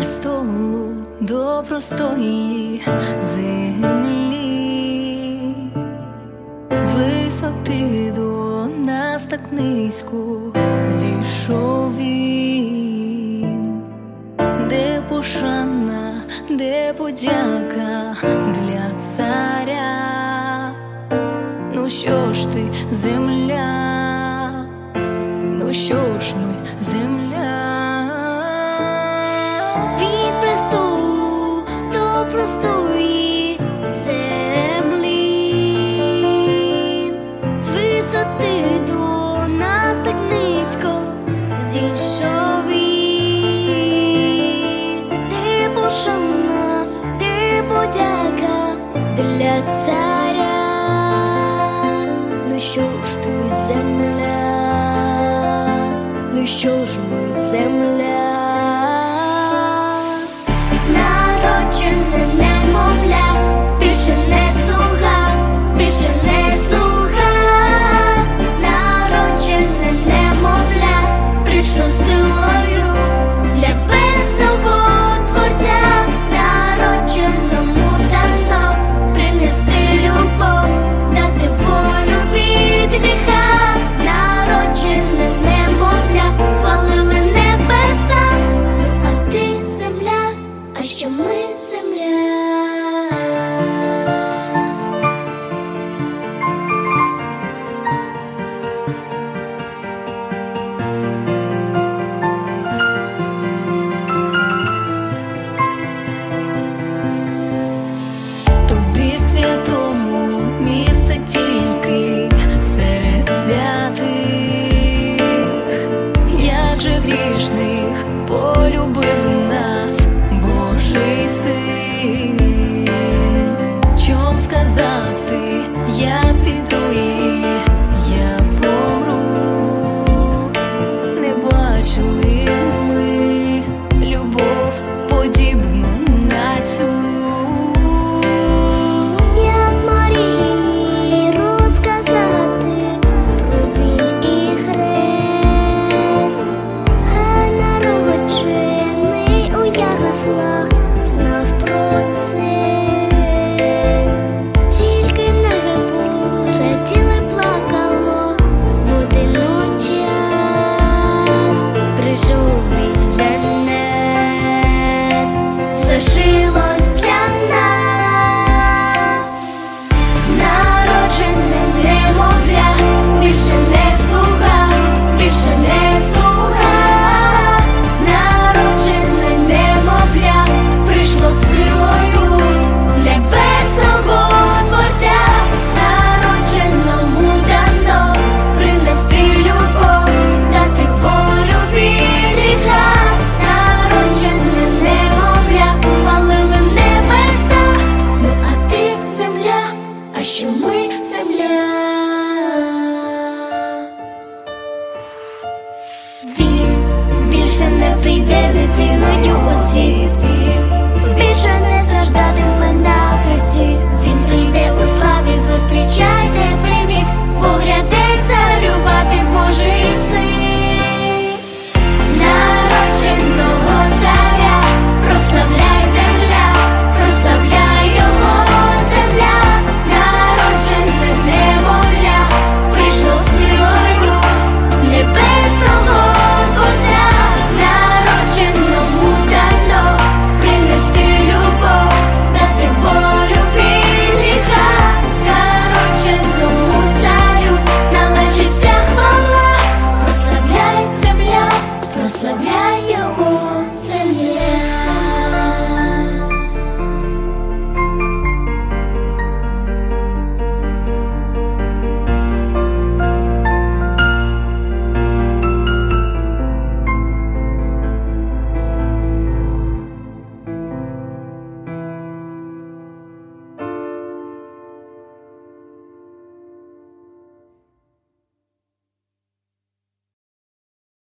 престолу до простої землі, з висоти до нас так низько зійшов він, де пошана, де подяка для царя. Ну що ж ти, земля, ну що ж ми, земля? Від престолу до простої землі, з висоти до нас так низько зійшов він, де пошана, де подяка для царя. Ну що ж ти, земля, ну що ж ми, земля? Народжене немовля, більше не слуга, більше не слуга. Народжене немовля, прийшло силою небесного Творця. Народженому дано принести любов, дати волю від гріха. Народжене немовля, хвалили небеса. Ну а ти, земля, а що ми, земля? Тобі святому місце тільки серед святих, як же грішних полюбив нас Божий син. Чом сказав ти, я піду і я помру? Не бачили ми любов подібну на цю. Як Марії розказати про біль і хрест, а народжений у яслах знав про це. Тільки небо раділо й плакало в один час. Прийшов він для нас, звершилось для нас. Народжене немовля, більше не слуга, більше не слуга. Народжене немовля, прийшло силою небесного Творця. Народженому дано принести любов, дати волю від гріха. Народжене немовля, хвалили небеса. Ну а ти, земля, а що ми, земля? Він більше не прийде дитиною у світ, більше не страждатиме на хресті. Він прийде у славі, зустрічайте, прийміть, бо гряде царювати Божий син. Народженого царя прославляй, земля, прославляй його, земля. Народжене немовля, прийшло силою небесного Творця. Народженому дано принести любов, дати волю від гріха. Народженому царю належить вся хвала. Прославляй, земля, прославляй його.